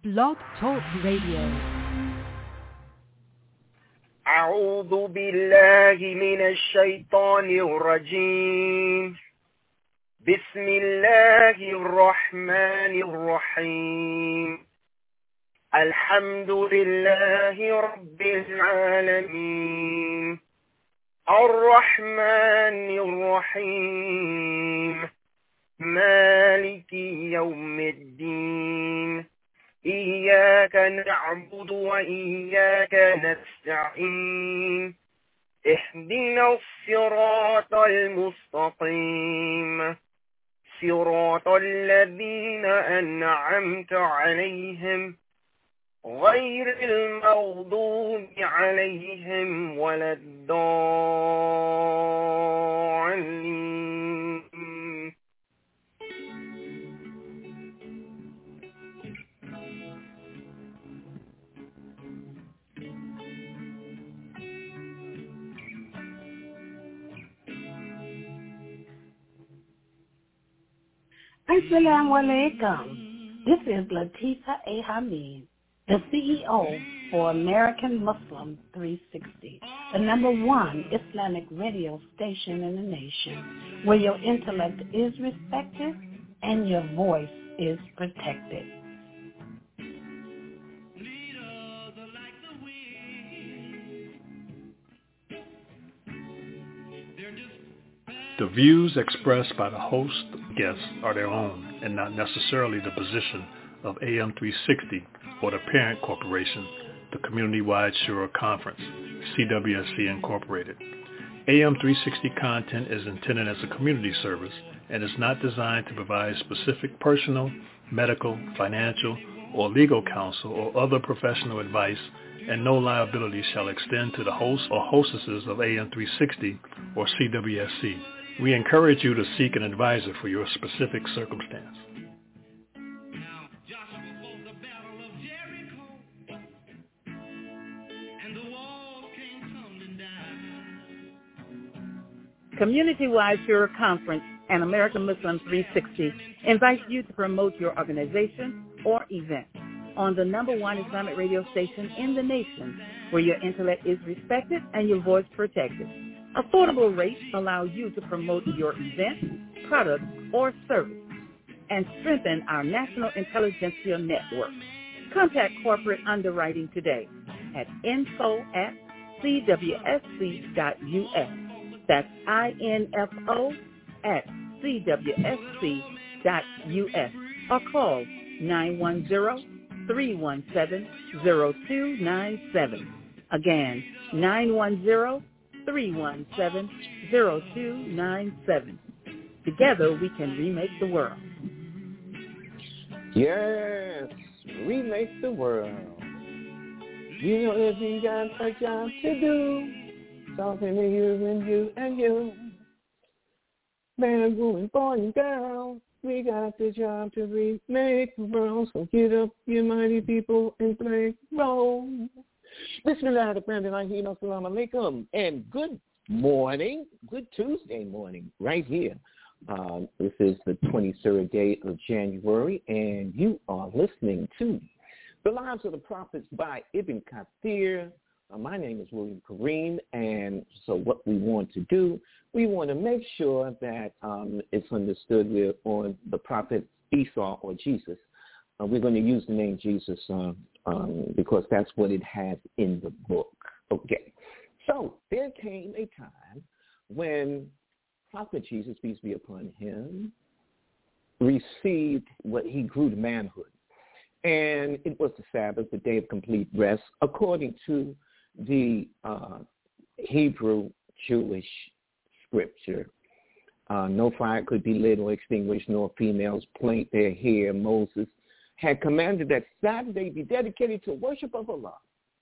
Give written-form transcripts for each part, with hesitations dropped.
Blog Talk Radio. أعوذ بالله من الشيطان الرجيم. بسم الله الرحمن الرحيم. الحمد لله رب العالمين الرحمن الرحيم مالك يوم الدين إياك نعبد وإياك نستعين اهدنا الصراط المستقيم صراط الذين أنعمت عليهم غير المغضوب عليهم ولا الضالين. Assalamu alaikum. This is Latifa A. Hamid, the CEO for American Muslim 360, the #1 Islamic radio station in the nation, where your intellect is respected and your voice is protected. The views expressed by the host guests are their own and not necessarily the position of AM 360 or the parent corporation, the Community-Wide Shura Conference, CWSC Incorporated. AM 360 content is intended as a community service and is not designed to provide specific personal, medical, financial, or legal counsel or other professional advice, and no liability shall extend to the hosts or hostesses of AM 360 or CWSC. We encourage you to seek an advisor for your specific circumstance. Community-Wide Shura Conference and American Muslim 360 invites you to promote your organization or event on the #1 Islamic radio station in the nation, where your intellect is respected and your voice protected. Affordable rates allow you to promote your event, product, or service and strengthen our national intelligentsia network. Contact corporate underwriting today at info@cwsc.us. That's info@cwsc.us, or call 910-317-0297. Again, 910-317-0297. Together we can remake the world. Yes, remake the world. You know if you got a job to do, talking to you and you. Man, boy and girl, we got the job to remake the world. So get up, you mighty people, and play role. Bismillahirrahmanirrahim, assalamu alaikum, and good morning, good Tuesday morning, right here. This is the 23rd day of January, and you are listening to The Lives of the Prophets by Ibn Kathir. My name is William Kareem, and so what we want to do, we want to make sure that it's understood we're on the prophet Esau or Jesus. We're going to use the name Jesus because that's what it has in the book. Okay. So there came a time when Prophet Jesus, peace be upon him, received what he grew to manhood. And it was the Sabbath, the day of complete rest, according to the Hebrew Jewish scripture. No fire could be lit or extinguished, nor females plait their hair. Moses had commanded that Saturday be dedicated to worship of Allah.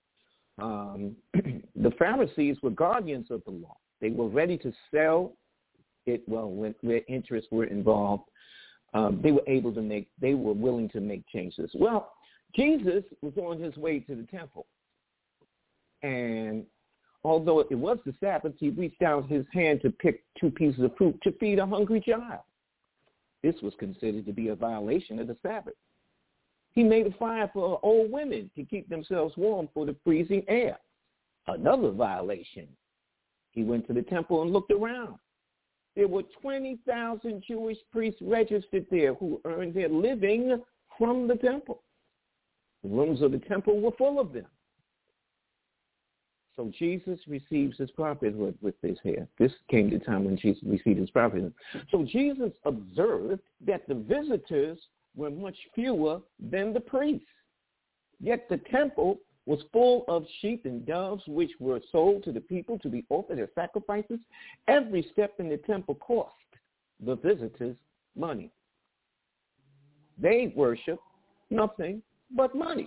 The Pharisees were guardians of the law. They were ready to sell it, when their interests were involved. They were willing to make changes. Well, Jesus was on his way to the temple. And although it was the Sabbath, he reached out his hand to pick 2 pieces of fruit to feed a hungry child. This was considered to be a violation of the Sabbath. He made a fire for old women to keep themselves warm for the freezing air. Another violation. He went to the temple and looked around. There were 20,000 Jewish priests registered there who earned their living from the temple. The rooms of the temple were full of them. So Jesus receives his prophethood with this here. This came the time when Jesus received his prophethood. So Jesus observed that the visitors were much fewer than the priests. Yet the temple was full of sheep and doves, which were sold to the people to be offered as sacrifices. Every step in the temple cost the visitors money. They worship nothing but money.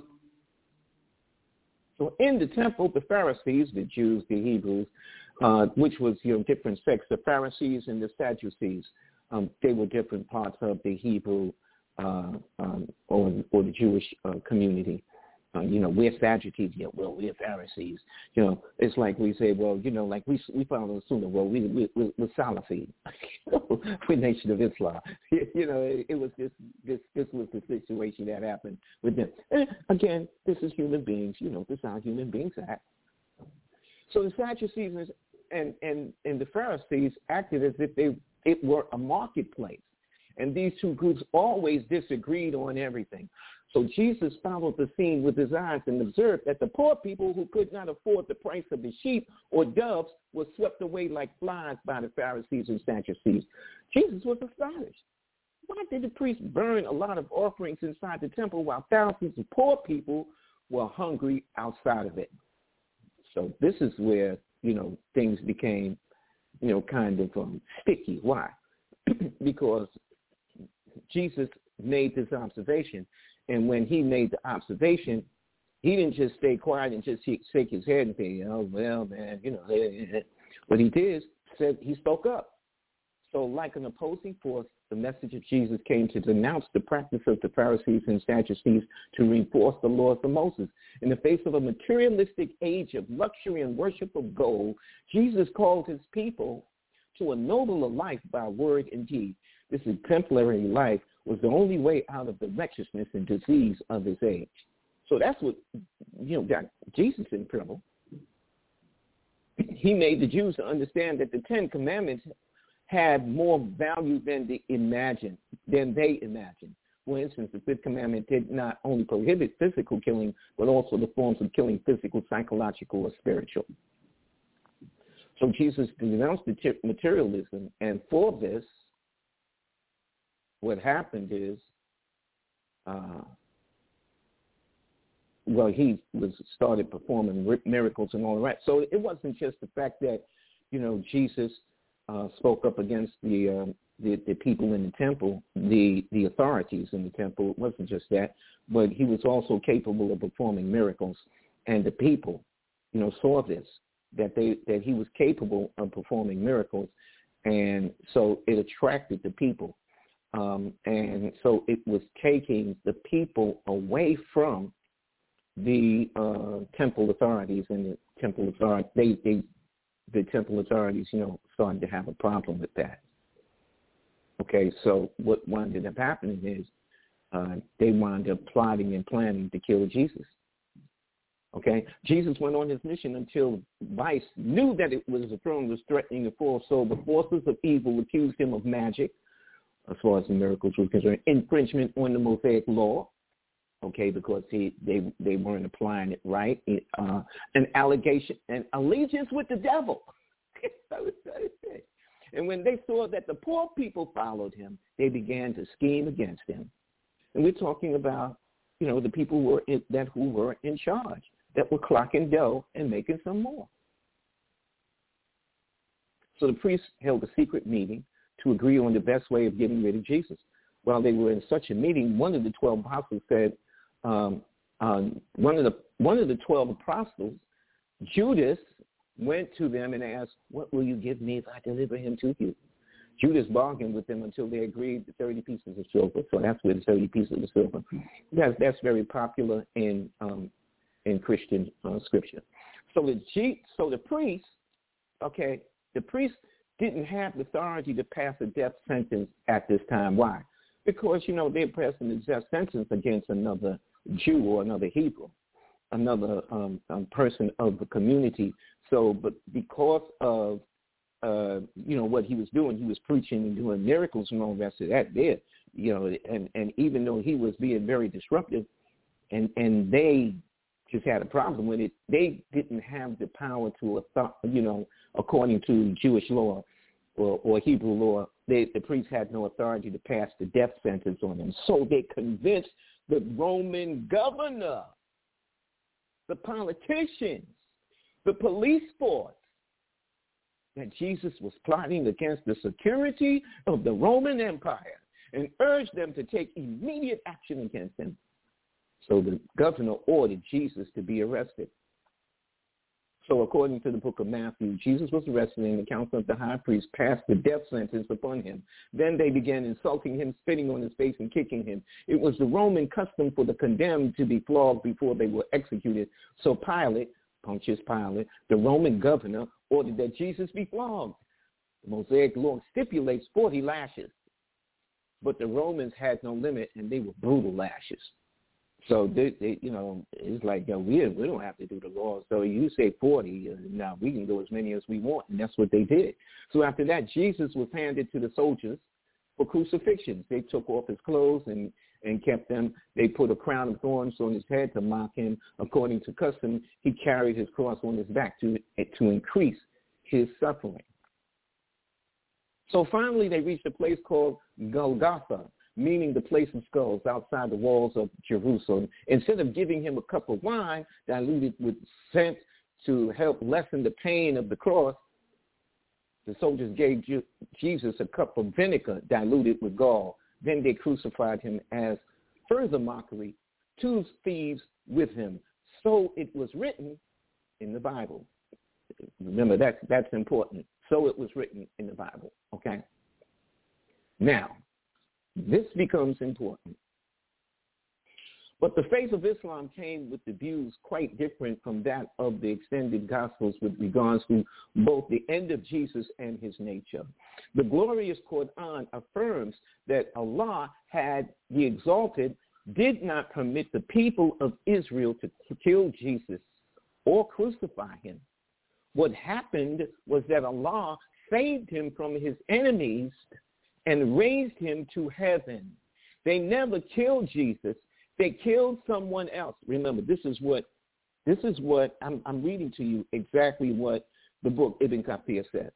So in the temple, the Pharisees, the Jews, the Hebrews, which was different sects, the Pharisees and the Sadducees, they were different parts of the Hebrew or the Jewish community. We're Sadducees. Yeah, well, we're Pharisees. It's like we say, well, like we follow the Sunnah. Well, we're Salafi. We're Nation of Islam. It was this was the situation that happened with them. And again, this is human beings. This is how human beings act. So the Sadducees and the Pharisees acted as if it were a marketplace. And these two groups always disagreed on everything. So Jesus followed the scene with his eyes and observed that the poor people who could not afford the price of the sheep or doves were swept away like flies by the Pharisees and Sadducees. Jesus was astonished. Why did the priests burn a lot of offerings inside the temple while thousands of poor people were hungry outside of it? So this is where, things became, kind of sticky. Why? Because Jesus made this observation. And when he made the observation, he didn't just stay quiet and just shake his head and say, oh, well, man, What he did said he spoke up. So like an opposing force, the message of Jesus came to denounce the practice of the Pharisees and Sadducees to reinforce the laws of Moses. In the face of a materialistic age of luxury and worship of gold, Jesus called his people to a nobler life by word and deed. This exemplary life was the only way out of the wretchedness and disease of his age. So that's what, got Jesus in trouble. He made the Jews understand that the 10 Commandments had more value than they imagined. For instance, the 5th commandment did not only prohibit physical killing, but also the forms of killing, physical, psychological, or spiritual. So Jesus denounced materialism, and for this, what happened is, he started performing miracles and all that. So it wasn't just the fact that, Jesus spoke up against the people in the temple, the authorities in the temple. It wasn't just that, but he was also capable of performing miracles, and the people, saw this, that he was capable of performing miracles, and so it attracted the people. And so it was taking the people away from the temple authorities, and the temple authorities, started to have a problem with that. Okay, so what wound up happening is they wound up plotting and planning to kill Jesus. Okay, Jesus went on his mission until Vice knew that the throne was threatening to fall. So the forces of evil accused him of magic, as far as the miracles were concerned, infringement on the Mosaic law, okay, because they weren't applying it right, an allegation, and allegiance with the devil. And when they saw that the poor people followed him, they began to scheme against him. And we're talking about, the people who were in charge, that were clocking dough and making some more. So the priests held a secret meeting to agree on the best way of getting rid of Jesus. While they were in such a meeting, one of the 12 apostles said, one of the 12 apostles, Judas, went to them and asked, what will you give me if I deliver him to you? Judas bargained with them until they agreed to 30 pieces of silver. So that's where the 30 pieces of silver. That's very popular in Christian scripture. So the priests, the priests didn't have the authority to pass a death sentence at this time. Why? because, they're passing the death sentence against another Jew or another Hebrew, another person of the community. So, but because of, what he was doing, he was preaching and doing miracles and all the rest of that there, and even though he was being very disruptive, and they just had a problem with it, they didn't have the power to, according to Jewish law or Hebrew law, the priests had no authority to pass the death sentence on them. So they convinced the Roman governor, the politicians, the police force, that Jesus was plotting against the security of the Roman Empire and urged them to take immediate action against him. So the governor ordered Jesus to be arrested. So according to the book of Matthew, Jesus was arrested, and the council of the high priest passed the death sentence upon him. Then they began insulting him, spitting on his face, and kicking him. It was the Roman custom for the condemned to be flogged before they were executed. So Pilate, Pontius Pilate, the Roman governor, ordered that Jesus be flogged. The Mosaic law stipulates 40 lashes, but the Romans had no limit, and they were brutal lashes. So they it's like, we don't have to do the law. So you say 40, now we can go as many as we want, and that's what they did. So after that, Jesus was handed to the soldiers for crucifixions. They took off his clothes and kept them. They put a crown of thorns on his head to mock him. According to custom, he carried his cross on his back to increase his suffering. So finally, they reached a place called Golgotha, meaning the place of skulls, outside the walls of Jerusalem. Instead of giving him a cup of wine diluted with scent to help lessen the pain of the cross, the soldiers gave Jesus a cup of vinegar diluted with gall. Then they crucified him as further mockery, 2 thieves with him. So it was written in the Bible. Remember, that's important. So it was written in the Bible, okay? Now, this becomes important. But the faith of Islam came with the views quite different from that of the extended Gospels with regards to both the end of Jesus and his nature. The glorious Quran affirms that Allah, the Exalted, did not permit the people of Israel to kill Jesus or crucify him. What happened was that Allah saved him from his enemies and raised him to heaven. They never killed Jesus. They killed someone else. Remember, this is what I'm reading to you exactly what the book Ibn Kathir says.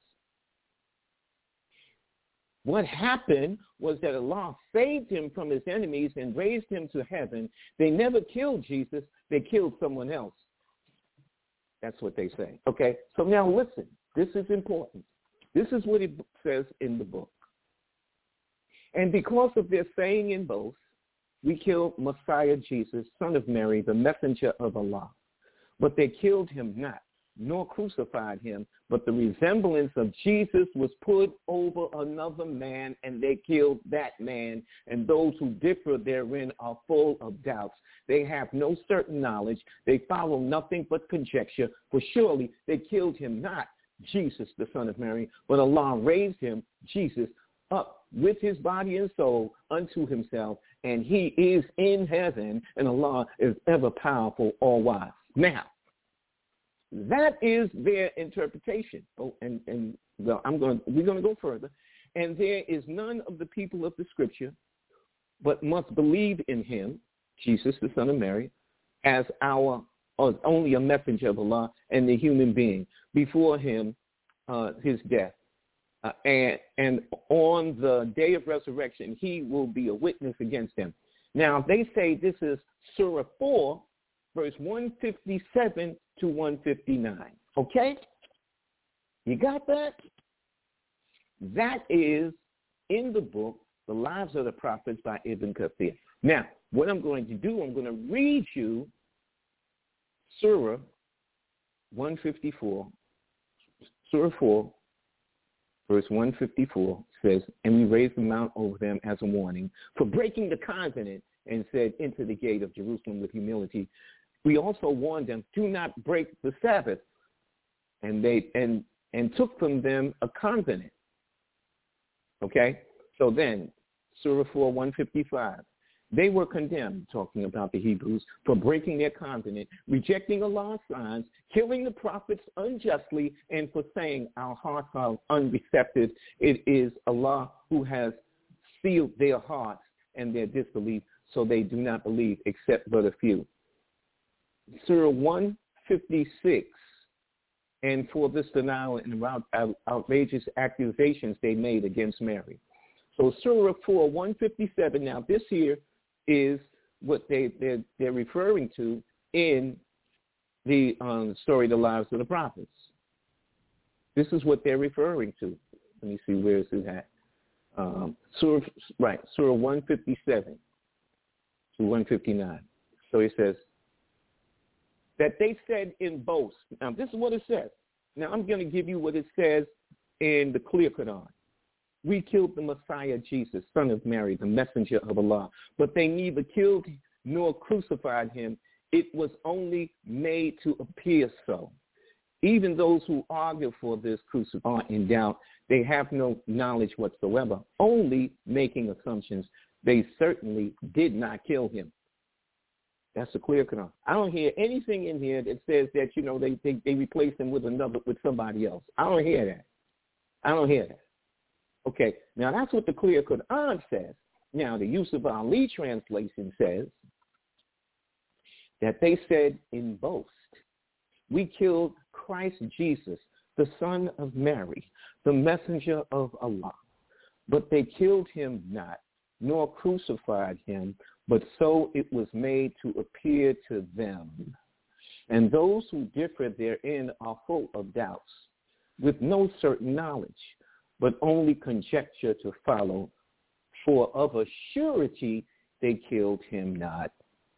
What happened was that Allah saved him from his enemies and raised him to heaven. They never killed Jesus. They killed someone else. That's what they say. Okay, so now listen. This is important. This is what it says in the book. And because of their saying and boast, we killed Messiah Jesus, son of Mary, the messenger of Allah. But they killed him not, nor crucified him, but the resemblance of Jesus was put over another man, and they killed that man. And those who differ therein are full of doubts. They have no certain knowledge. They follow nothing but conjecture. For surely they killed him not, Jesus, the son of Mary, but Allah raised him, Jesus, up with his body and soul unto himself, and he is in heaven, and Allah is ever powerful, all wise. Now, that is their interpretation. Oh, and well, we're going to go further. And there is none of the people of the Scripture, but must believe in him, Jesus, the son of Mary, as only a messenger of Allah and the human being before him, his death. And on the day of resurrection, he will be a witness against them. Now, they say this is Surah 4, verse 157 to 159. Okay? You got that? That is in the book, The Lives of the Prophets by Ibn Kathir. Now, what I'm going to do, I'm going to read you Surah 154, Surah 4, verse 154 says, and we raised the mount over them as a warning for breaking the covenant and said, enter the gate of Jerusalem with humility. We also warned them, do not break the Sabbath. And they took from them a covenant. Okay? So then, Surah 4, 155. They were condemned, talking about the Hebrews, for breaking their covenant, rejecting Allah's signs, killing the prophets unjustly, and for saying our hearts are unreceptive. It is Allah who has sealed their hearts and their disbelief, so they do not believe except but a few. Surah 156, and for this denial and outrageous accusations they made against Mary. So Surah 4, 157, now this here is what they're referring to in the story, The Lives of the Prophets. This is what they're referring to. Let me see, where is it at? Surah 157 to 159. So it says, that they said in boast. Now, this is what it says. Now, I'm going to give you what it says in the clear Quran. We killed the Messiah Jesus, son of Mary, the messenger of Allah. But they neither killed nor crucified him. It was only made to appear so. Even those who argue for this crucifixion are in doubt. They have no knowledge whatsoever, only making assumptions. They certainly did not kill him. That's a clear Quran. I don't hear anything in here that says that, they replaced him with somebody else. I don't hear that. Okay, now that's what the clear Quran says. Now the Yusuf Ali translation says that they said in boast, we killed Christ Jesus, the son of Mary, the messenger of Allah. But they killed him not, nor crucified him, but so it was made to appear to them. And those who differ therein are full of doubts, with no certain knowledge, but only conjecture to follow. For of a surety they killed him not.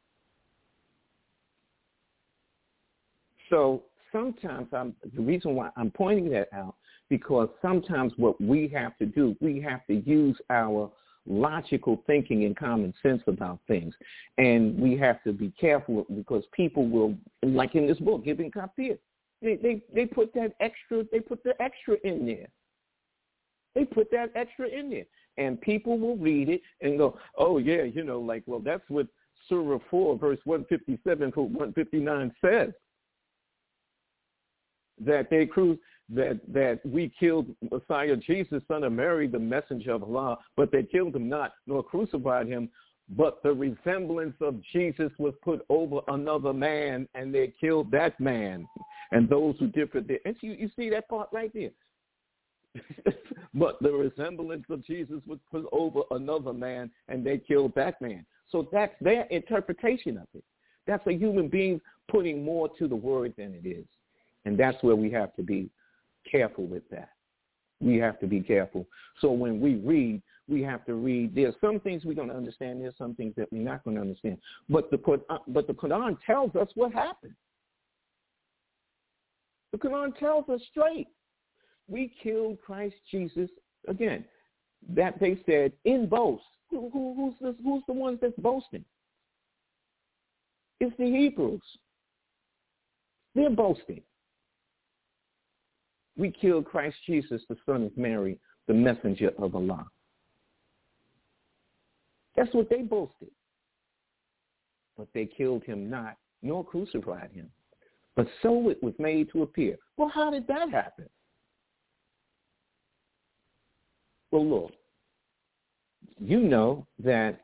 So sometimes the reason why I'm pointing that out, because sometimes what we have to do, we have to use our logical thinking and common sense about things. And we have to be careful, because people will, like in this book, Ibn Kathir, they put that extra, they put the extra in there. They put that extra in there. And people will read it and go, oh, yeah, well, that's what Surah 4, verse 157 to 159 says. That we killed Messiah Jesus, son of Mary, the messenger of Allah, but they killed him not, nor crucified him, but the resemblance of Jesus was put over another man, and they killed that man. And those who differed there. And you see that part right there. But the resemblance of Jesus was put over another man, and they killed that man. So that's their interpretation of it. That's a human being putting more to the word than it is. And that's where we have to be careful with that. We have to be careful. So when we read, we have to read. There's some things we're going to understand. There's some things that we're not going to understand. But the Quran tells us what happened. The Quran tells us straight. We killed Christ Jesus, again, that they said in boast. Who's the ones that's boasting? It's the Hebrews. They're boasting. We killed Christ Jesus, the son of Mary, the messenger of Allah. That's what they boasted. But they killed him not, nor crucified him. But so it was made to appear. Well, how did that happen? Well, look, you know that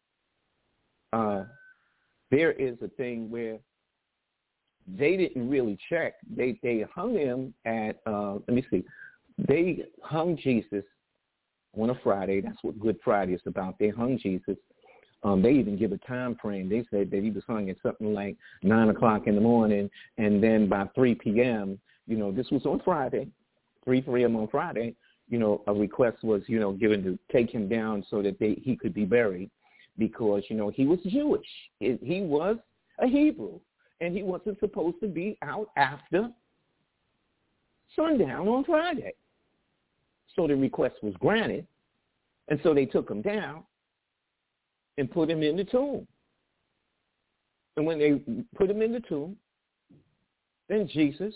there is a thing where they didn't really check. They hung him at, they hung Jesus on a Friday. That's what Good Friday is about. They hung Jesus. They even give a time frame. They said that he was hung at something like 9 o'clock in the morning, and then by 3 p.m., this was on Friday, 3 p.m. on Friday, a request was, given to take him down so that he could be buried, because, he was Jewish. He was a Hebrew, and he wasn't supposed to be out after sundown on Friday. So the request was granted, and so they took him down and put him in the tomb. And when they put him in the tomb, then Jesus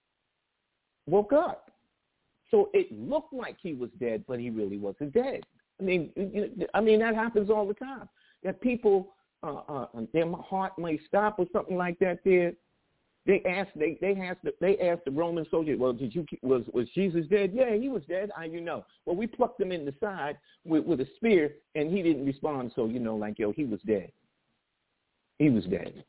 woke up. So it looked like he was dead, but he really wasn't dead. I mean that happens all the time. That people, their heart may stop or something like that. They asked the Roman soldier, well, was Jesus dead? Yeah, he was dead. Well, we plucked him in the side with a spear, and he didn't respond. So he was dead. He was dead.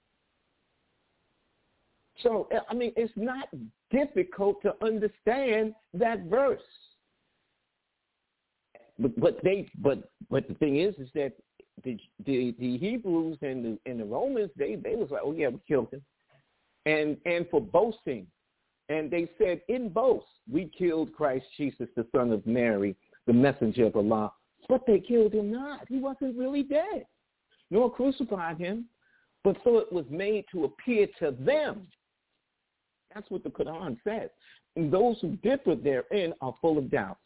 So I mean, it's not difficult to understand that verse. But the thing is that the Hebrews and the Romans they was like, oh yeah, we killed him, and for boasting, and they said in boast we killed Christ Jesus, the son of Mary, the messenger of Allah, but they killed him not. He wasn't really dead, nor crucified him, but so it was made to appear to them. That's what the Quran says. And those who differ therein are full of doubts.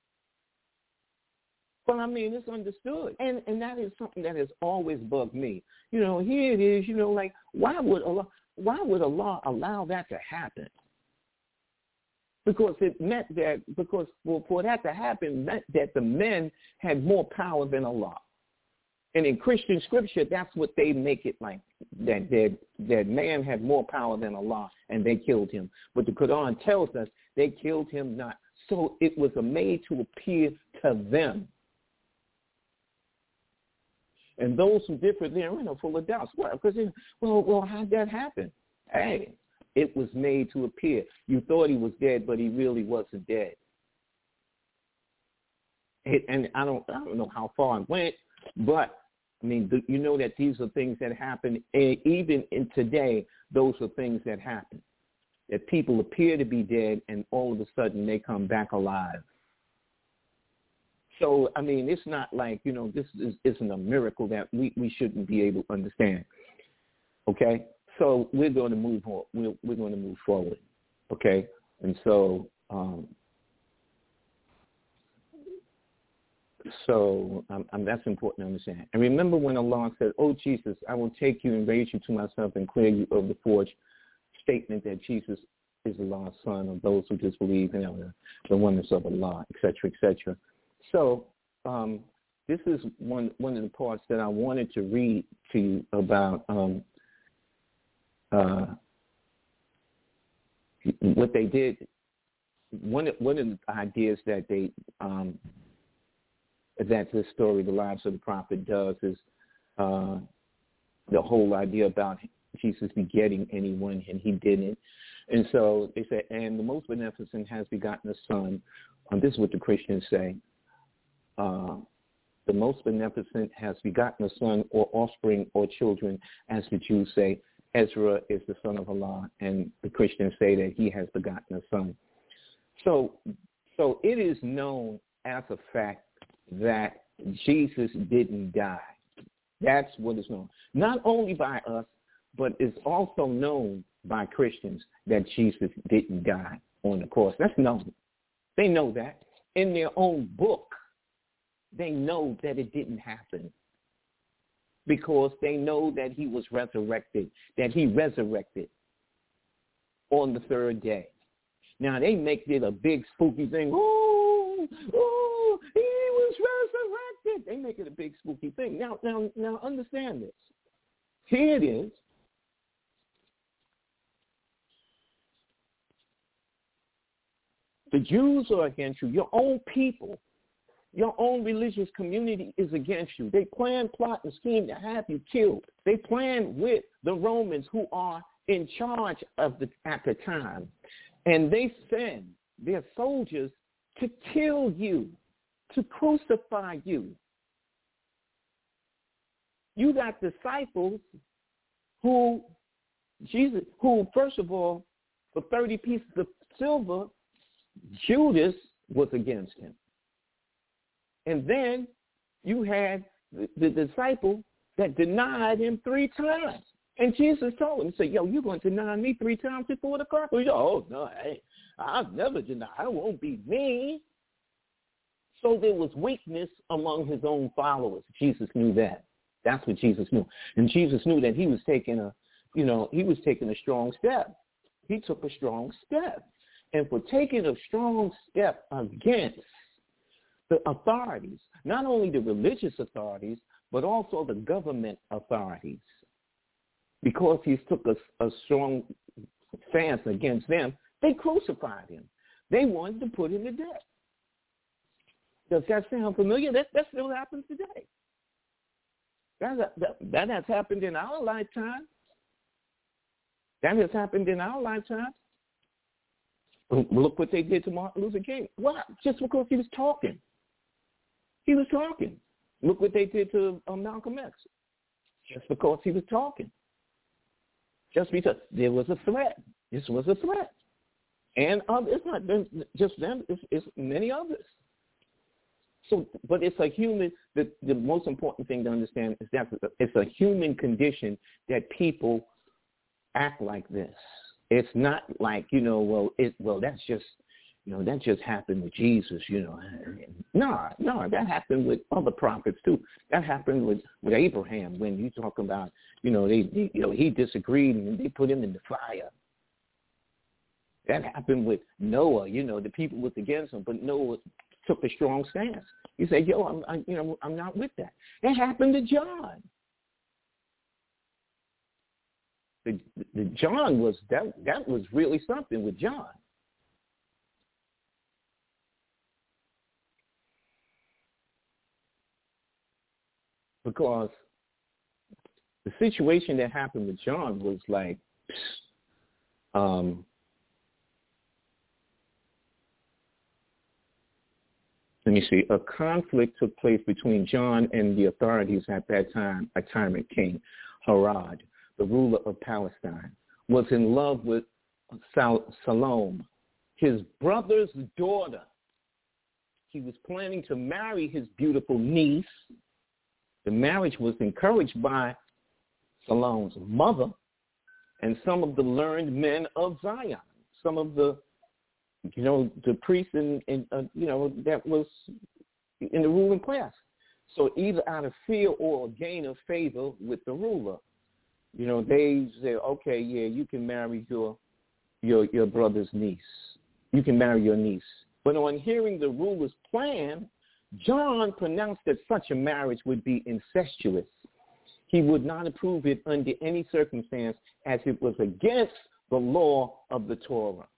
But I mean, it's understood. And that is something that has always bugged me. Here it is, like, why would Allah allow that to happen? Because it meant that, for that to happen meant that the men had more power than Allah. And in Christian scripture, that's what they make it like, that man had more power than Allah, and they killed him. But the Quran tells us they killed him not. So it was made to appear to them. And those who differ therein are full of doubts. What? Because, how'd that happen? Hey, it was made to appear. You thought he was dead, but he really wasn't dead. And I don't know how far it went, but I mean, that these are things that happen, even in today. Those are things that happen. That people appear to be dead, and all of a sudden they come back alive. So, I mean, it's not like, this isn't a miracle that we shouldn't be able to understand. Okay? So we're going to move on. We're going to move forward. Okay? And so, that's important to understand. And remember when Allah said, oh, Jesus, I will take you and raise you to myself and clear you of the forged statement that Jesus is Allah's son, of those who disbelieve in the oneness of Allah, et cetera, et cetera. So this is one of the parts that I wanted to read to you about what they did. One of the ideas that they that this story, The Lives of the Prophet, does is the whole idea about Jesus begetting anyone, and he didn't. And so they said, and the most beneficent has begotten a son. This is what the Christians say. The most beneficent has begotten a son or offspring or children, as the Jews say. Ezra is the son of Allah, and the Christians say that he has begotten a son. So it is known as a fact that Jesus didn't die. That's what is known. Not only by us, but it's also known by Christians that Jesus didn't die on the cross. That's known. They know that. In their own book, they know that it didn't happen, because they know that he was resurrected, that he resurrected on the third day. Now, they make it a big spooky thing. Oh, he was resurrected. They make it a big spooky thing. Now, understand this. Here it is. The Jews are against you. Your own people, your own religious community is against you. They plan, plot, and scheme to have you killed. They plan with the Romans, who are in charge at the time. And they send their soldiers to kill you, to crucify you. You got disciples who, first of all, for 30 pieces of silver, Judas was against him. And then you had the disciple that denied him 3 times. And Jesus told him, he said, you're going to deny me 3 times before the cock? Oh, no, I've never denied. It won't be me. So there was weakness among his own followers. Jesus knew that. That's what Jesus knew. And Jesus knew that he was taking a strong step. He took a strong step. And for taking a strong step against the authorities, not only the religious authorities, but also the government authorities. Because he took a strong stance against them, they crucified him. They wanted to put him to death. Does that sound familiar? That still happens today. That has happened in our lifetime. That has happened in our lifetime. Look what they did to Martin Luther King. What? Just because he was talking. He was talking. Look what they did to Malcolm X. Just because he was talking. Just because there was a threat. This was a threat. And it's not just them. It's many others. So, but it's a human, the most important thing to understand is that it's a human condition that people act like this. It's not like, that's just, that just happened with Jesus, No, that happened with other prophets too. That happened with Abraham when you talk about, he disagreed and they put him in the fire. That happened with Noah, the people was against him, but Noah took a strong stance. He said, I'm not with that. That happened to John. The John was, that was really something with John. Because the situation that happened with John was like, let me see, a conflict took place between John and the authorities at that time. A tyrant king, Herod, the ruler of Palestine, was in love with Salome, his brother's daughter. He was planning to marry his beautiful niece. The marriage was encouraged by Salome's mother and some of the learned men of Zion, some of the priests that was in the ruling class. So either out of fear or gain of favor with the ruler, they say, okay, yeah, you can marry your brother's niece. You can marry your niece. But on hearing the ruler's plan, John pronounced that such a marriage would be incestuous. He would not approve it under any circumstance, as it was against the law of the Torah.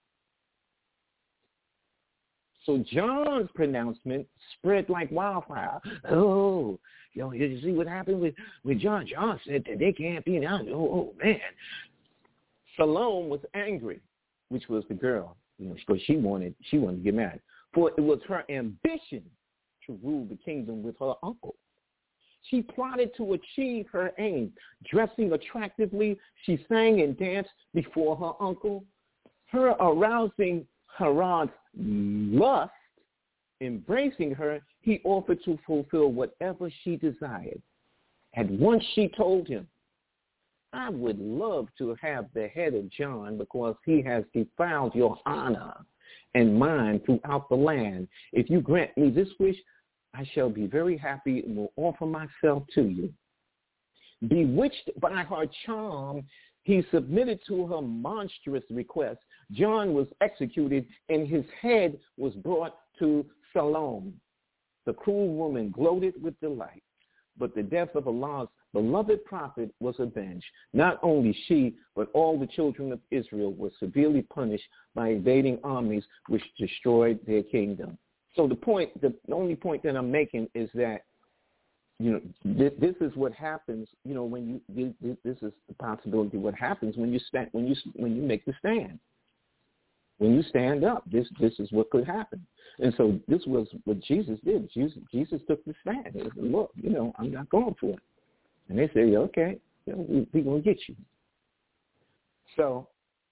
So John's pronouncement spread like wildfire. Oh, you see what happened with John? John said that they can't be now. Oh, man. Salome was angry, which was the girl, because she wanted to get married. For it was her ambition to rule the kingdom with her uncle. She plotted to achieve her aim. Dressing attractively, she sang and danced before her uncle. Her arousing Herod's lust, embracing her, he offered to fulfill whatever she desired. At once she told him, I would love to have the head of John because he has defiled your honor and mine throughout the land. If you grant me this wish, I shall be very happy and will offer myself to you. Bewitched by her charm, he submitted to her monstrous request. John was executed, and his head was brought to Salome. The cruel woman gloated with delight, but the death of Allah's beloved prophet was avenged. Not only she, but all the children of Israel were severely punished by invading armies which destroyed their kingdom. So the only point that I'm making is that, this is what happens, when this is the possibility of what happens when you make the stand. When you stand up, this is what could happen. And so this was what Jesus did. Jesus took the stand. He said, look, I'm not going for it. And they say, okay, we're going to get you. So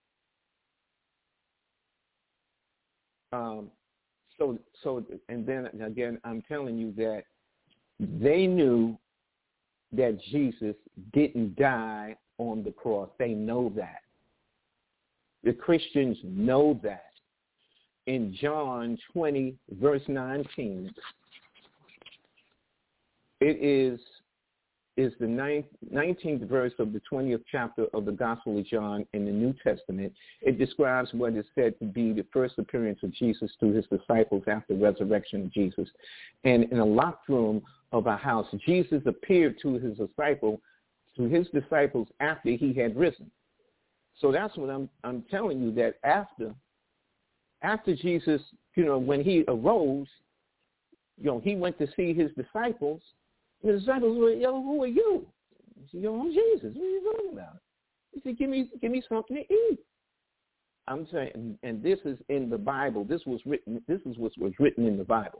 and then again, I'm telling you that they knew that Jesus didn't die on the cross. They know that. The Christians know that. In John 20, verse 19, it is is the 19th verse of the 20th chapter of the Gospel of John in the New Testament. It describes what is said to be the first appearance of Jesus to his disciples after the resurrection of Jesus. And in a locked room of a house, Jesus appeared to his disciples after he had risen. So that's what I'm telling you, that after Jesus, when he arose, he went to see his disciples. The disciples were, who are you? He said, I'm Jesus. What are you talking about? He said, give me something to eat. I'm saying, and this is in the Bible. This is what was written in the Bible.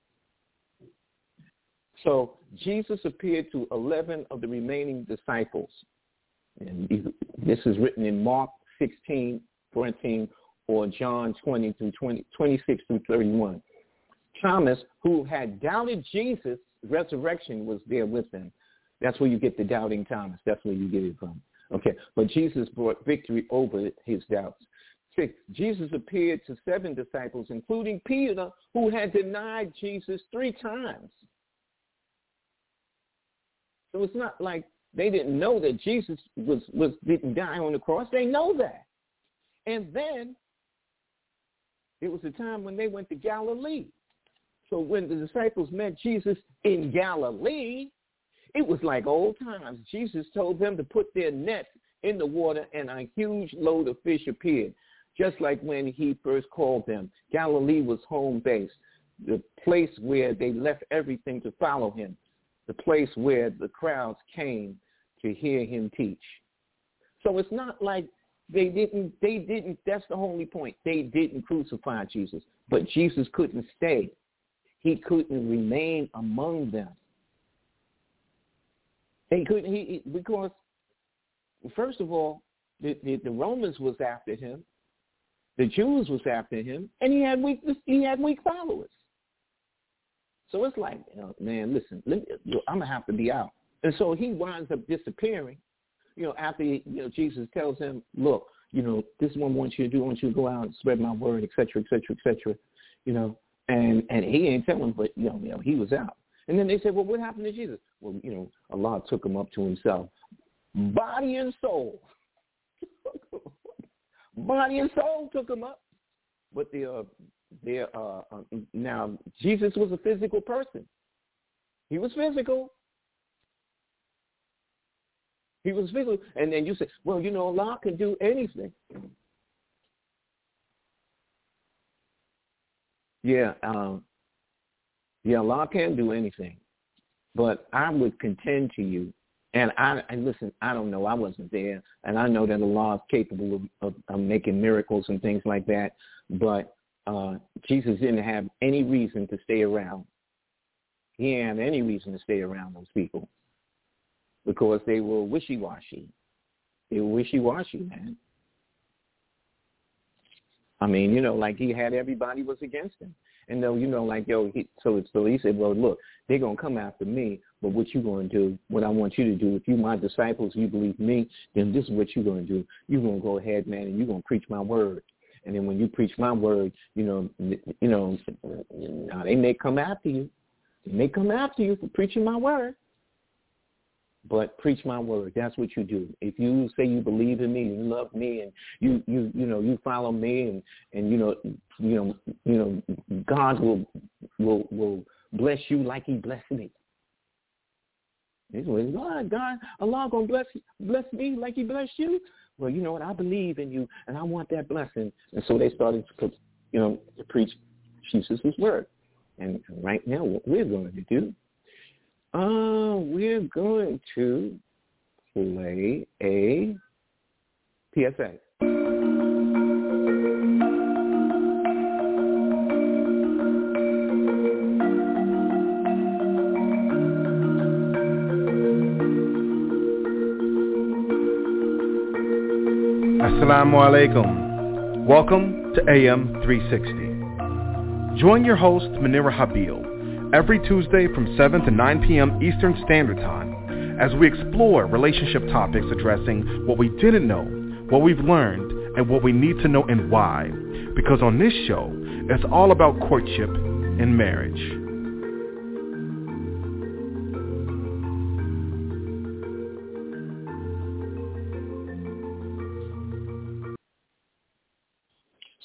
So Jesus appeared to 11 of the remaining disciples. And this is written in Mark 16, 14, or John 20 through 26 through 31. Thomas, who had doubted Jesus' resurrection, was there with them. That's where you get the doubting Thomas. That's where you get it from. Okay, but Jesus brought victory over his doubts. 6, Jesus appeared to 7 disciples, including Peter, who had denied Jesus 3 times. So it's not like they didn't know that Jesus didn't die on the cross. They know that. And then it was a time when they went to Galilee. So when the disciples met Jesus in Galilee, it was like old times. Jesus told them to put their nets in the water, and a huge load of fish appeared, just like when he first called them. Galilee was home base, the place where they left everything to follow him, the place where the crowds came to hear him teach. So it's not like they didn't, that's the only point. They didn't crucify Jesus, but Jesus couldn't stay. He couldn't remain among them. They couldn't, because first of all, the Romans was after him, the Jews was after him, and he had weak followers. So it's like, man, listen, I'm gonna have to be out. And so he winds up disappearing. After Jesus tells him, look, this is what I want you to do. I want you to go out and spread my word, et cetera, et cetera, et cetera. And he ain't telling, but he was out. And then they said, well, what happened to Jesus? Well, Allah took him up to himself, body and soul. Body and soul took him up. But now Jesus was a physical person. He was physical. He was physical. And then you say, well, Allah can do anything. Yeah, Allah can do anything. But I would contend to you, and listen, I don't know, I wasn't there, and I know that Allah is capable of making miracles and things like that, but Jesus didn't have any reason to stay around. He didn't have any reason to stay around those people because they were wishy-washy. They were wishy-washy, man. I mean, like he had everybody was against him. And though, so he said, well, look, they're going to come after me, but what you going to do, what I want you to do, if you my disciples, you believe me, then this is what you're going to do. You're going to go ahead, man, and you're going to preach my word. And then when you preach my word, now they may come after you. They may come after you for preaching my word. But preach my word. That's what you do. If you say you believe in me, you love me, and you follow me, and God will bless you like He blessed me. God, Allah gonna bless me like He blessed you. Well, you know what? I believe in you, and I want that blessing. And so they started to preach Jesus' word. And right now, what we're going to do. We're going to play a PSA. Assalamu alaikum. Welcome to AM 360. Join your host, Munira Habil, every Tuesday from 7 to 9 p.m. Eastern Standard Time as we explore relationship topics addressing what we didn't know, what we've learned, and what we need to know and why. Because on this show, it's all about courtship and marriage.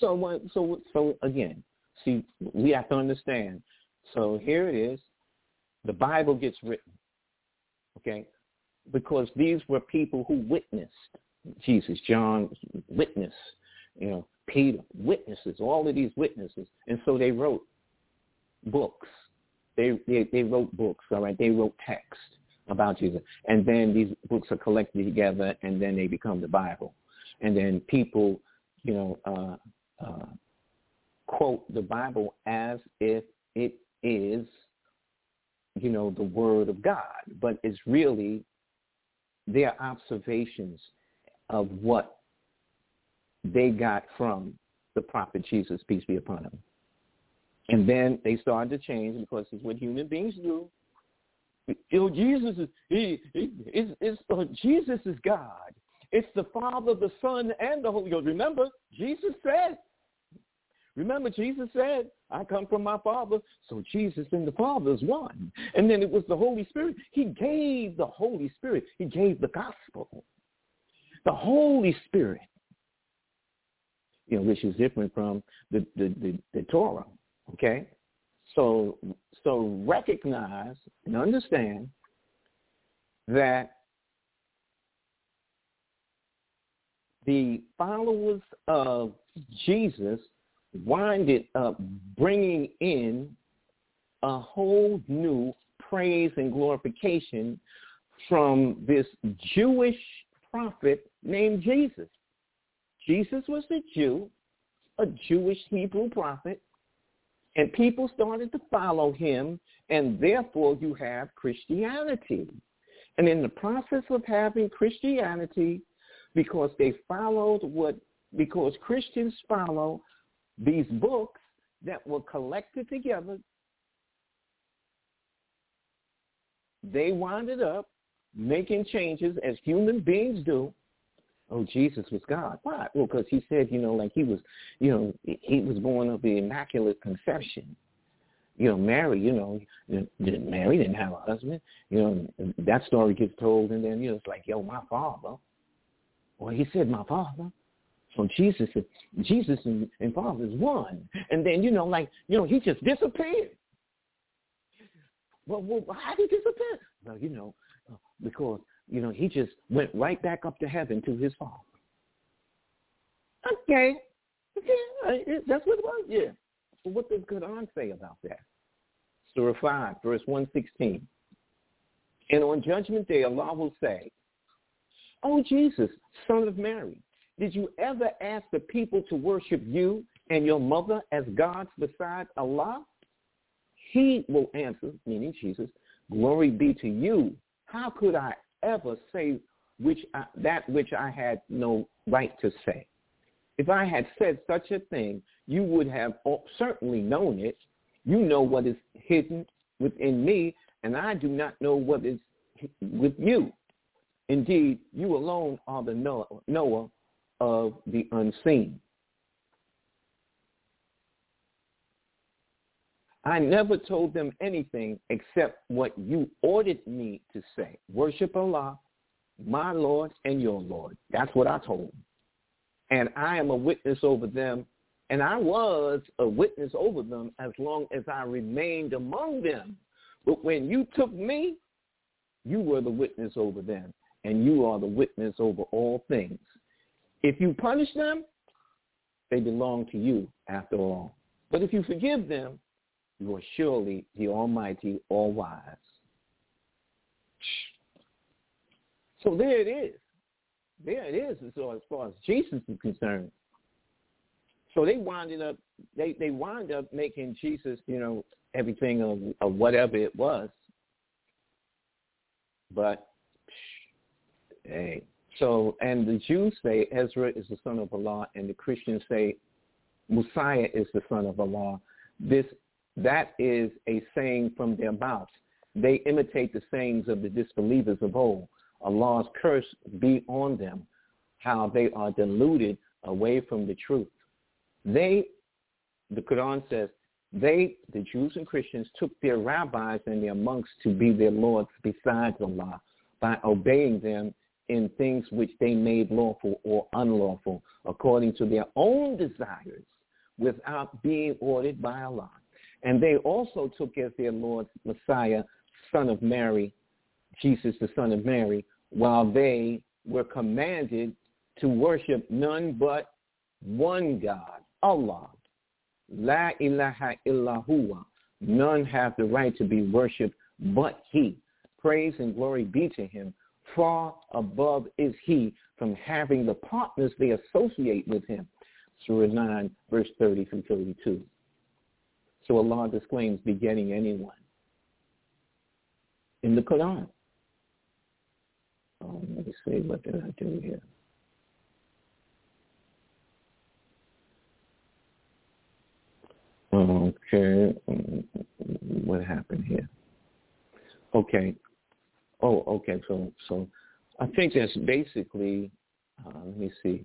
So again, see, we have to understand. So here it is. The Bible gets written, okay, because these were people who witnessed Jesus. John witnessed, Peter witnesses, all of these witnesses, and so they wrote books. They wrote books, all right. They wrote text about Jesus, and then these books are collected together, and then they become the Bible. And then people, quote the Bible as if it is, the Word of God, but it's really their observations of what they got from the prophet Jesus, peace be upon him. And then they started to change because it's what human beings do. Jesus is God. It's the Father, the Son, and the Holy Ghost. Remember, Jesus said, I come from my Father, so Jesus and the Father is one. And then it was the Holy Spirit. He gave the Holy Spirit. He gave the gospel. The Holy Spirit, which is different from the Torah, okay? So recognize and understand that the followers of Jesus winded up bringing in a whole new praise and glorification from this Jewish prophet named Jesus. Jesus was a Jew, a Jewish Hebrew prophet, and people started to follow him, and therefore you have Christianity. And in the process of having Christianity, because Christians follow these books that were collected together, they winded up making changes as human beings do. Oh, Jesus was God. Why? Well, because he said, he was, he was born of the Immaculate Conception. Mary, Mary didn't have a husband. That story gets told, and then, it's like, my father. Well, he said, my father. So Jesus and Father is one. And then, he just disappeared. Well, how did he disappear? Well, because, he just went right back up to heaven to his Father. Okay, that's what it was, yeah. So what does Quran say about that? Surah 5, verse 116. And on Judgment Day, Allah will say, "O Jesus, son of Mary, did you ever ask the people to worship you and your mother as gods besides Allah?" He will answer, meaning Jesus, "Glory be to you. How could I ever say that which I had no right to say? If I had said such a thing, you would have certainly known it. You know what is hidden within me, and I do not know what is with you. Indeed, you alone are the knower of the unseen." I never told them anything except what you ordered me to say. Worship Allah, my Lord and your Lord. That's what I told them. And I am a witness over them, and I was a witness over them as long as I remained among them. But when you took me, you were the witness over them, and you are the witness over all things. If you punish them, they belong to you after all. But if you forgive them, you are surely the Almighty, all-wise. So there it is. There it is as far as Jesus is concerned. So they wind up making Jesus, everything of whatever it was. But, hey. So, and the Jews say Ezra is the son of Allah, and the Christians say Messiah is the son of Allah. That is a saying from their mouths. They imitate the sayings of the disbelievers of old. Allah's curse be on them, how they are deluded away from the truth. The Quran says, the Jews and Christians, took their rabbis and their monks to be their lords besides Allah by obeying them in things which they made lawful or unlawful according to their own desires without being ordered by Allah. And they also took as their Lord Messiah, son of Mary, Jesus the son of Mary, while they were commanded to worship none but one God, Allah. La ilaha illa huwa. None have the right to be worshipped but he. Praise and glory be to him. Far above is he from having the partners they associate with him. Surah 9, verse 30 through 32. So Allah disclaims begetting anyone in the Quran. Let me see, what did I do here? Okay, what happened here? Okay. Oh, okay. So I think that's basically. Let me see,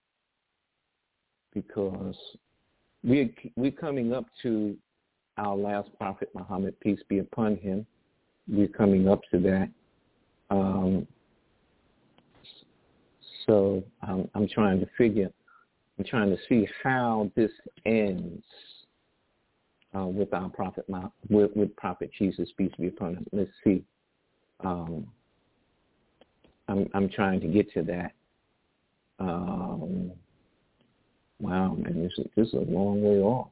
because we're coming up to our last prophet, Muhammad, peace be upon him. We're coming up to that. So I'm trying to see how this ends. With our prophet, with Prophet Jesus, peace be upon him. Let's see. I'm trying to get to that. Wow, man, this is a long way off.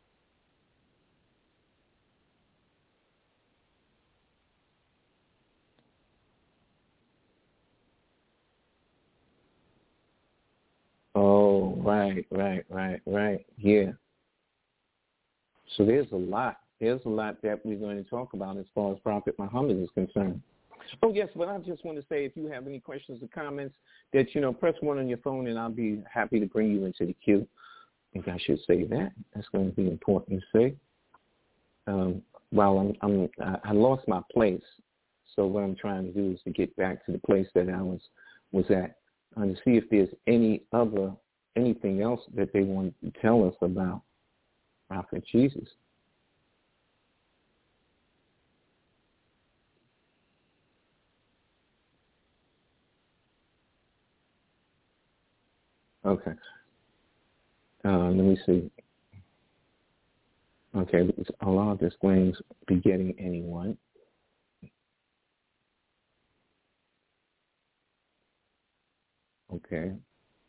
Oh, right. Yeah. So there's a lot that we're going to talk about as far as Prophet Muhammad is concerned. Oh, yes, but I just want to say, if you have any questions or comments, that, press 1 on your phone, and I'll be happy to bring you into the queue. I think I should say that. That's going to be important to say. While I lost my place, so what I'm trying to do is to get back to the place that I was at, and to see if there's anything else that they want to tell us about Prophet Jesus. Okay. Let me see. Okay, Allah disclaims begetting anyone. Okay.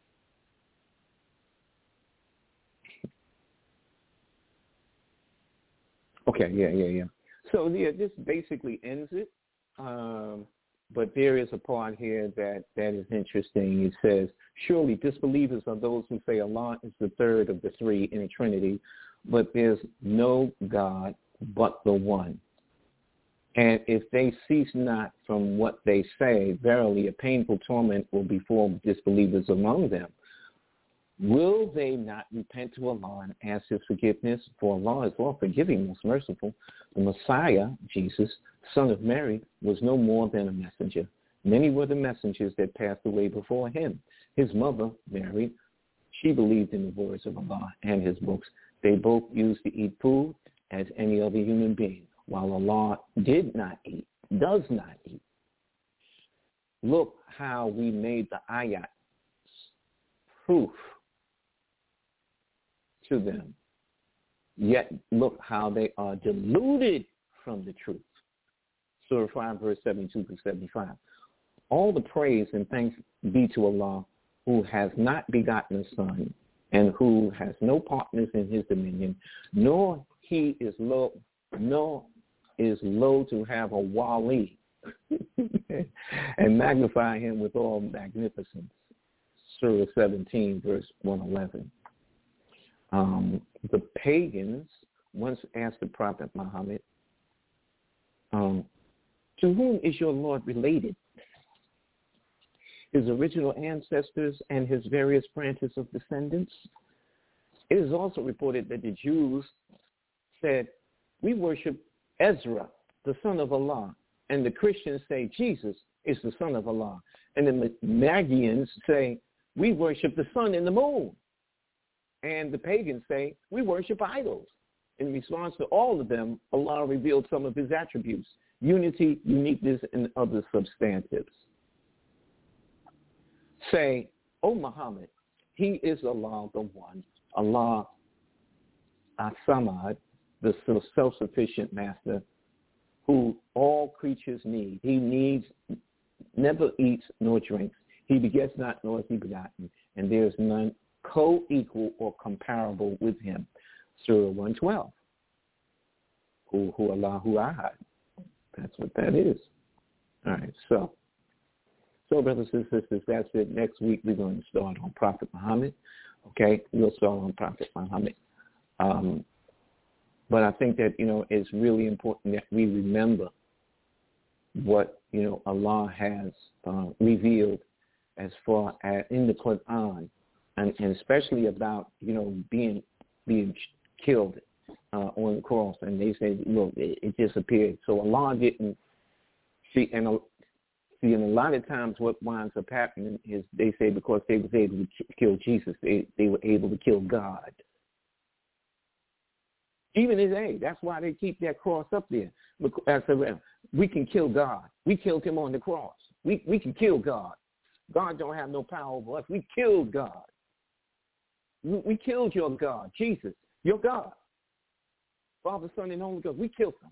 Okay, yeah. So, this basically ends it. But there is a part here that is interesting. It says, surely disbelievers are those who say Allah is the third of the three in the Trinity, but there's no God but the one. And if they cease not from what they say, verily a painful torment will befall disbelievers among them. Will they not repent to Allah and ask his forgiveness? For Allah is all forgiving, most merciful. The Messiah, Jesus, son of Mary, was no more than a messenger. Many were the messengers that passed away before him. His mother, Mary, she believed in the words of Allah and his books. They both used to eat food as any other human being, while Allah did not eat, does not eat. Look how we made the ayats proof to them. Yet look how they are deluded from the truth. Surah 5, verse 72 to 75. All the praise and thanks be to Allah, who has not begotten a son, and who has no partners in his dominion, nor is low to have a wali, and magnify him with all magnificence. Surah 17, verse 111. The pagans once asked the Prophet Muhammad, to whom is your Lord related? His original ancestors and his various branches of descendants? It is also reported that the Jews said, we worship Ezra, the son of Allah, and the Christians say Jesus is the son of Allah, and the Magians say, we worship the sun and the moon. And the pagans say, we worship idols. In response to all of them, Allah revealed some of his attributes, unity, uniqueness, and other substantives. say, O Muhammad, he is Allah the One, Allah As-Samad, the self-sufficient master who all creatures need. He needs, never eats nor drinks. He begets not nor is he begotten, and there is none co-equal or comparable with him. Surah 112. Hu Allahu Ahad. That's what that is. All right, so brothers and sisters, that's it. Next week we're going to start on Prophet Muhammad. Okay, we'll start on Prophet Muhammad. But I think that, it's really important that we remember what, Allah has revealed as far as in the Quran, and especially about, being killed on the cross. And they say, look, it disappeared. So Allah didn't see, and a lot of times what winds up happening is they say because they was able to kill Jesus, they were able to kill God. Even today, that's why they keep that cross up there. We can kill God. We killed him on the cross. We can kill God. God don't have no power over us. We killed God. We killed your God, Jesus, your God. Father, Son, and Holy Ghost. We killed him.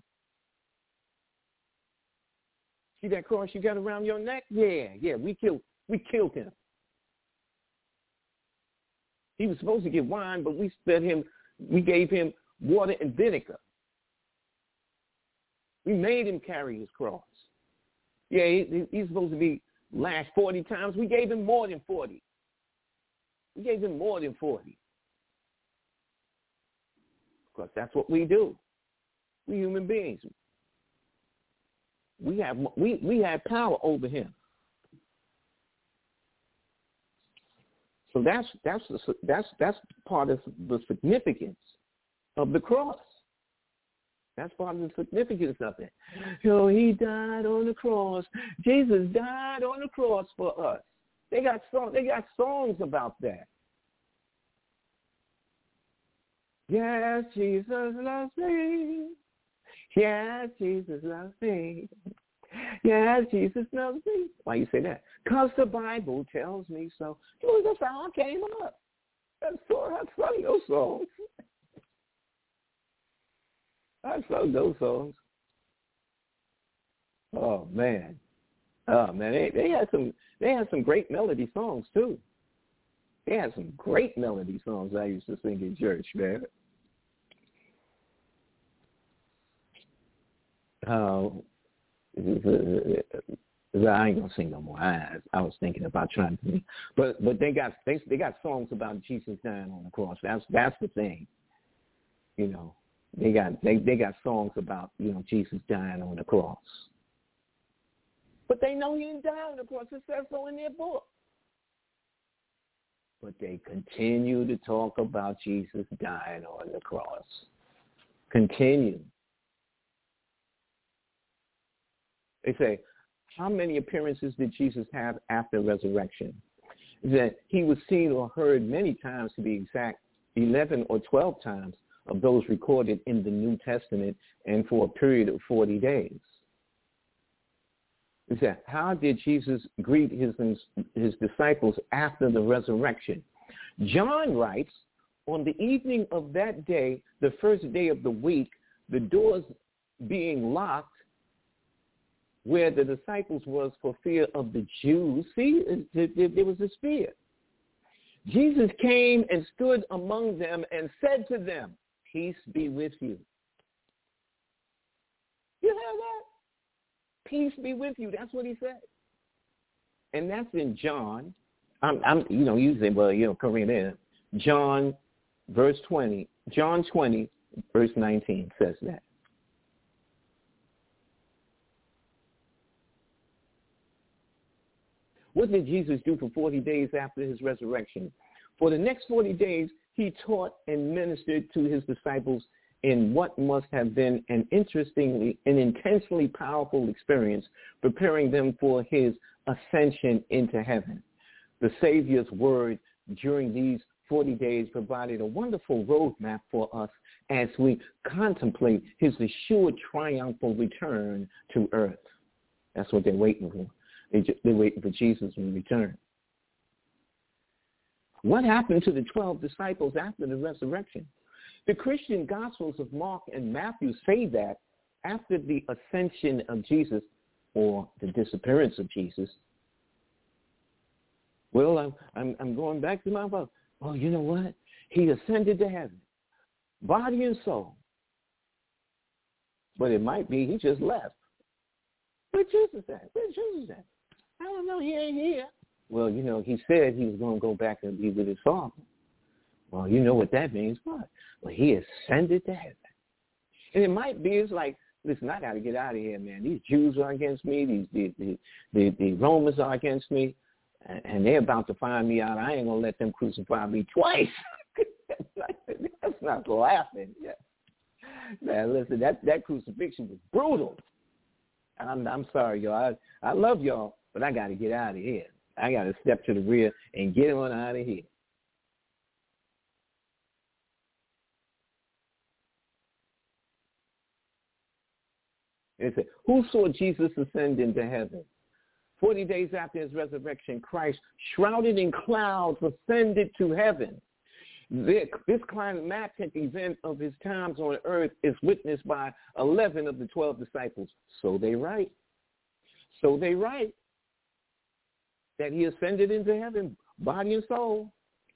See that cross you got around your neck? Yeah, we killed him. He was supposed to get wine, but we gave him water and vinegar. We made him carry his cross. Yeah, he's supposed to be lashed 40 times. We gave him more than 40. Because that's what we do. We human beings. We have power over him. So that's part of the significance of the cross. That's part of the significance of it. He died on the cross. Jesus died on the cross for us. They got songs about that. Yes, Jesus loves me. Yes, Jesus loves me. Yes, Jesus loves me. Why you say that? Because the Bible tells me so. That's how I came up. That's funny, those songs. I sung those songs. Oh man. They had some great melody songs too. They had some great melody songs I used to sing in church, man. I ain't gonna sing no more. I was thinking about trying to sing, but they got songs about Jesus dying on the cross. That's the thing, They got songs about Jesus dying on the cross, but they know he didn't die on the cross. It says so in their book. But they continue to talk about Jesus dying on the cross. Continue. They say, how many appearances did Jesus have after resurrection? That he was seen or heard many times, to be exact, 11 or 12 times of those recorded in the New Testament, and for a period of 40 days. Is that how did Jesus greet his disciples after the resurrection? John writes, on the evening of that day, the first day of the week, the doors being locked where the disciples was for fear of the Jews. See, there was this fear. Jesus came and stood among them and said to them, peace be with you. You hear that? Peace be with you. That's what he said. And that's in John. You say, well, Korean in. John 20, verse 19 says that. What did Jesus do for 40 days after his resurrection? For the next 40 days, he taught and ministered to his disciples in what must have been an intensely powerful experience, preparing them for his ascension into heaven. The Savior's word during these 40 days provided a wonderful roadmap for us as we contemplate his assured triumphal return to earth. That's what they're waiting for. They're waiting for Jesus to return. What happened to the 12 disciples after the resurrection? The Christian Gospels of Mark and Matthew say that after the ascension of Jesus, or the disappearance of Jesus, well, I'm going back to my father. Oh, you know what? He ascended to heaven, body and soul. But it might be he just left. Where Jesus at? Where's Jesus at? I don't know. He ain't here. Well, you know, he said he was going to go back and be with his Father. Well, you know what that means. What? Well, he ascended to heaven. And it might be, it's like, listen, I got to get out of here, man. These Jews are against me. The Romans are against me. And they're about to find me out. I ain't going to let them crucify me twice. That's not laughing. Yeah. Man, listen, that crucifixion was brutal. I'm sorry, y'all. I love y'all, but I got to get out of here. I got to step to the rear and get on out of here. It said, who saw Jesus ascend into heaven? 40 days after his resurrection, Christ, shrouded in clouds, ascended to heaven. This climactic event of his times on earth is witnessed by 11 of the 12 disciples. So they write. So they write that he ascended into heaven, body and soul.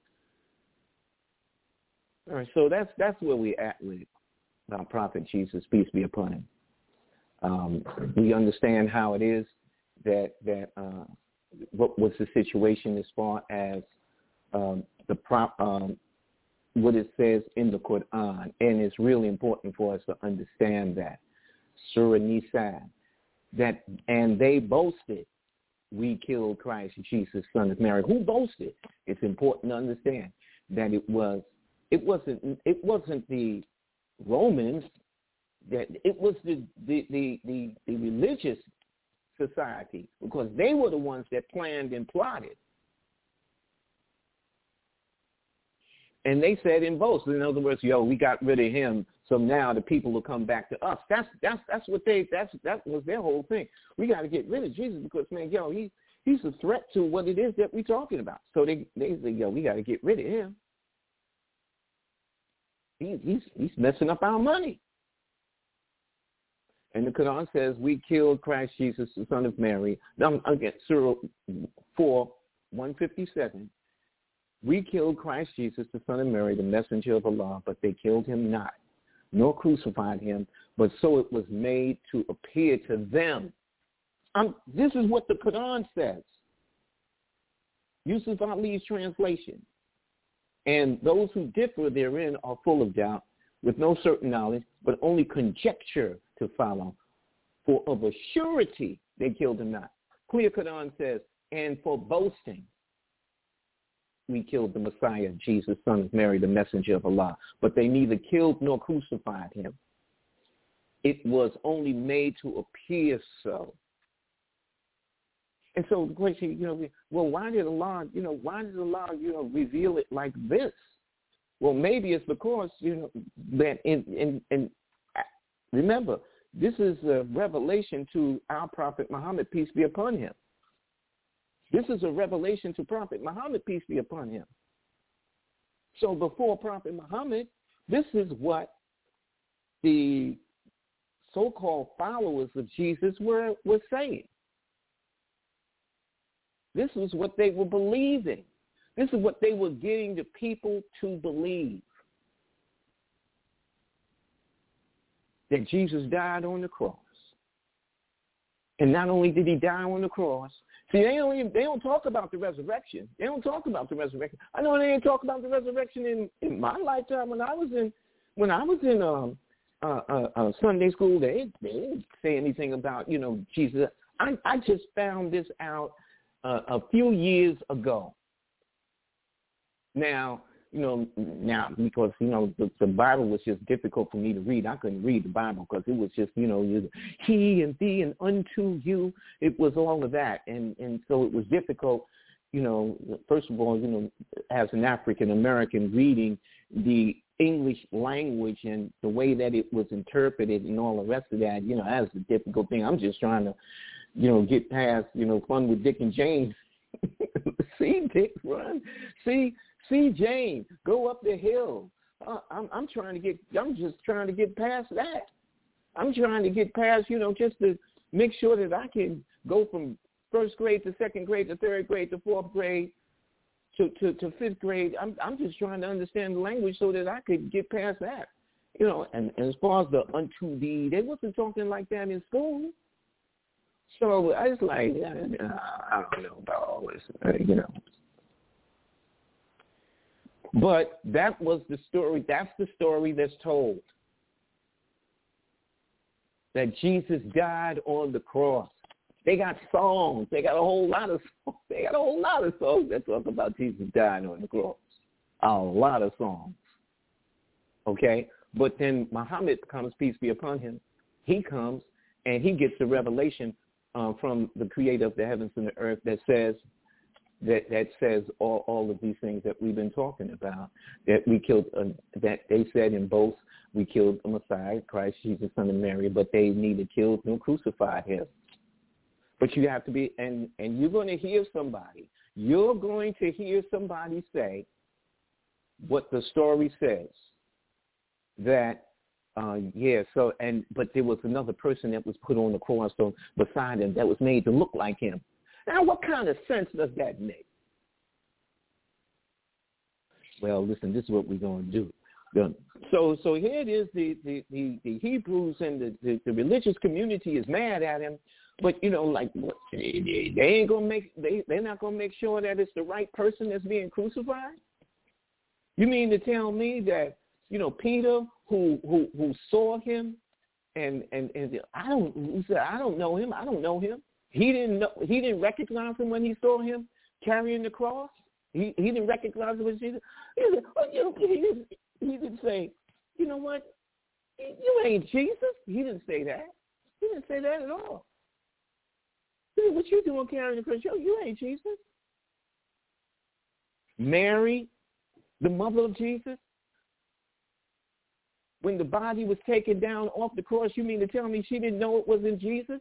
All right, so that's where we're at with our prophet Jesus, peace be upon him. We understand how it is that what was the situation as far as what it says in the Quran, and it's really important for us to understand that. Surah Nisa, that, and they boasted, we killed Christ Jesus, son of Mary. Who boasted? It's important to understand that it wasn't the Romans, that it was the religious society, because they were the ones that planned and plotted. And they said in boast, in other words, we got rid of him, so now the people will come back to us. That was their whole thing. We got to get rid of Jesus because, man, he's a threat to what it is that we're talking about. So they say, we got to get rid of him. He's messing up our money. And the Quran says, we killed Christ Jesus, the son of Mary. Now, again, Surah 4:157. We killed Christ Jesus, the son of Mary, the messenger of Allah, but they killed him not, nor crucified him, but so it was made to appear to them. This is what the Quran says. Yusuf Ali's translation. And those who differ therein are full of doubt, with no certain knowledge, but only conjecture to follow. For of a surety they killed him not. Clear Quran says, and for boasting, we killed the Messiah, Jesus, son of Mary, the messenger of Allah. But they neither killed nor crucified him. It was only made to appear so. And so the question, well, why did Allah reveal it like this? Well, maybe it's because, that remember, this is a revelation to our Prophet Muhammad, peace be upon him. This is a revelation to Prophet Muhammad, peace be upon him. So before Prophet Muhammad, this is what the so-called followers of Jesus were saying. This is what they were believing. This is what they were getting the people to believe. That Jesus died on the cross. And not only did he die on the cross, see, they don't talk about the resurrection. They don't talk about the resurrection. I know they didn't talk about the resurrection in my lifetime. When I was in Sunday school, they didn't say anything about Jesus. I just found this out a few years ago. Now because the Bible was just difficult for me to read. I couldn't read the Bible because it was just he and thee and unto you. It was all of that, and so it was difficult. First of all, as an African American reading the English language and the way that it was interpreted and all the rest of that, that was a difficult thing. I'm just trying to get past Fun with Dick and Jane. See, Dick, run. See, See Jane, go up the hill. I'm just trying to get past that. I'm trying to get past, just to make sure that I can go from first grade to second grade to third grade to fourth grade to fifth grade. I'm just trying to understand the language so that I could get past that. And as far as the unto thee, they wasn't talking like that in school. So I was like, I don't know about all this, But that was the story. That's the story that's told. That Jesus died on the cross. They got songs. They got a whole lot of songs. They got a whole lot of songs that talk about Jesus dying on the cross. A lot of songs. Okay? But then Muhammad comes, peace be upon him. He comes and he gets the revelation from the creator of the heavens and the earth that says all of these things that we've been talking about, that we killed, that they said in both, we killed the Messiah, Christ Jesus, son of Mary, but they neither killed nor crucified him. But you have to be, and you're going to hear somebody. You're going to hear somebody say what the story says. That, but there was another person that was put on the cross beside him that was made to look like him. Now, what kind of sense does that make? Well, listen, this is what we're going to do. So here it is. The Hebrews and the religious community is mad at him, but they ain't gonna they're not gonna make sure that it's the right person that's being crucified. You mean to tell me that Peter, who saw him, and I don't know him. I don't know him. He didn't recognize him when he saw him carrying the cross. He didn't recognize him as Jesus. He didn't say, you know what, you ain't Jesus. He didn't say that. He didn't say that at all. What you doing carrying the cross? You ain't Jesus. Mary, the mother of Jesus, when the body was taken down off the cross, you mean to tell me she didn't know it was in Jesus?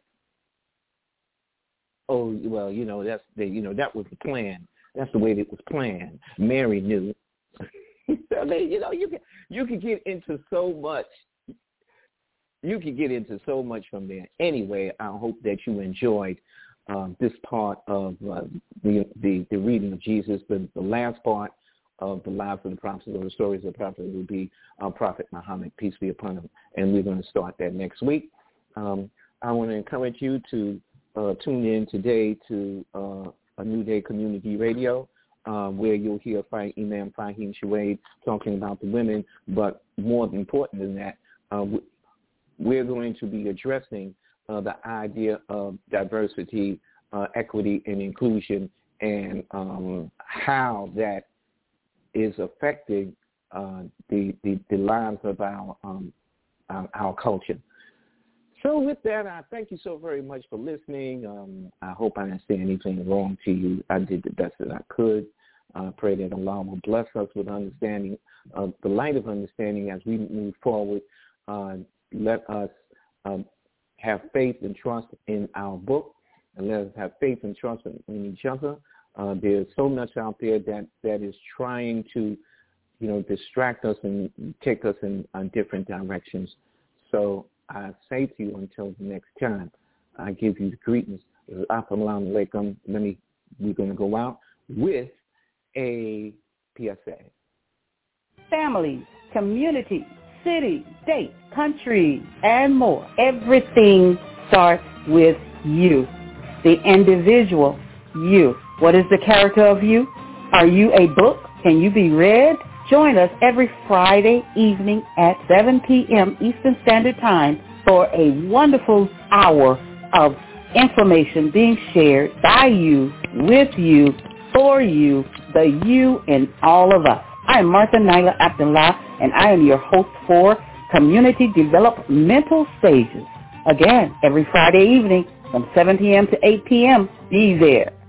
Oh, well, that was the plan. That's the way it was planned. Mary knew. I mean, you could get into so much. You could get into so much from there. Anyway, I hope that you enjoyed this part of the reading of Jesus. The last part of the lives of the prophets, or the stories of the prophets, will be our Prophet Muhammad, peace be upon him. And we're going to start that next week. I want to encourage you to tune in today to A New Day Community Radio, where you'll hear Imam Fahim Shuaib talking about the women. But more important than that, we're going to be addressing the idea of diversity, equity, and inclusion, and how that is affecting the lives of our culture. So with that, I thank you so very much for listening. I hope I didn't say anything wrong to you. I did the best that I could. I pray that Allah will bless us with understanding, the light of understanding as we move forward. Let us have faith and trust in our book, and let us have faith and trust in each other. There's so much out there that is trying to, distract us and take us in different directions. So I say to you, until the next time, I give you the greetings. Assalamu alaikum. We're going to go out with a PSA. Families, communities, city, state, country, and more. Everything starts with you, the individual, you. What is the character of you? Are you a book? Can you be read? Join us every Friday evening at 7 p.m. Eastern Standard Time for a wonderful hour of information being shared by you, with you, for you, the you in all of us. I am Martha Naila Abdullah, and I am your host for Community Developmental Stages. Again, every Friday evening from 7 p.m. to 8 p.m. Be there.